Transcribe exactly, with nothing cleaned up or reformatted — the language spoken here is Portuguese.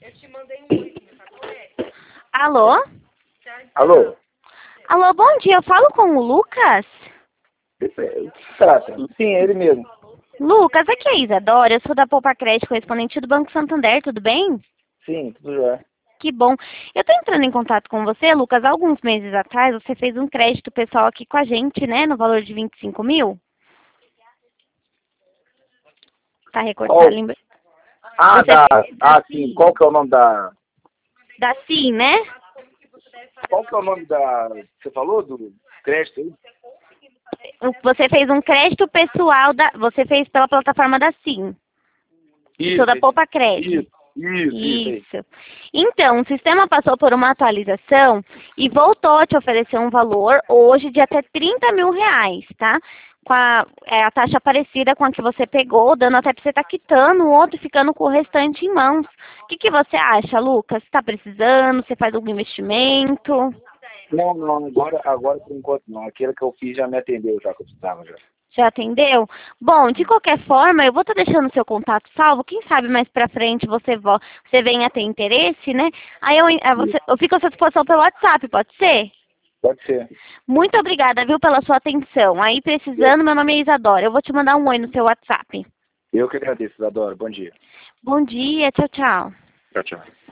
Alô? Alô? Alô, bom dia. Eu falo com o Lucas? Trata. Sim, é ele mesmo. Lucas, aqui é a Isadora. Eu sou da Poupa Crédito, correspondente do Banco Santander. Tudo bem? Sim, tudo jóia. Que bom. Eu estou entrando em contato com você, Lucas. Há alguns meses atrás, você fez um crédito pessoal aqui com a gente, né? No valor de vinte e cinco mil. Tá recortado. Qual? Lembra? Ah, Você da... fez Ah, sim. Qual que é o nome da... da Sim, né? Qual que é o nome da... Você falou do crédito aí? Você fez um crédito pessoal, da... você fez pela plataforma da Sim. Isso. Sou da Poupa Crédito. Isso, isso, isso aí. Isso. Então, o sistema passou por uma atualização e voltou a te oferecer um valor hoje de até trinta mil reais, tá? Com a, é, a taxa parecida com a que você pegou, dando até para você estar quitando o outro e ficando com o restante em mãos. O que, que você acha, Lucas? Você está precisando? Você faz algum investimento? Não, não, agora, agora por enquanto não. Aquele que eu fiz já me atendeu, já que eu precisava já. Já atendeu? Bom, de qualquer forma, eu vou estar deixando seu contato salvo. Quem sabe mais pra frente você, vo você venha a ter interesse, né? Aí eu, eh, você, eu fico à sua disposição pelo WhatsApp, pode ser? Pode ser. Muito obrigada, viu, pela sua atenção. Aí, precisando, meu nome é Isadora. Eu vou te mandar um oi no seu WhatsApp. Eu que agradeço, Isadora. Bom dia. Bom dia, tchau, tchau. Tchau, tchau.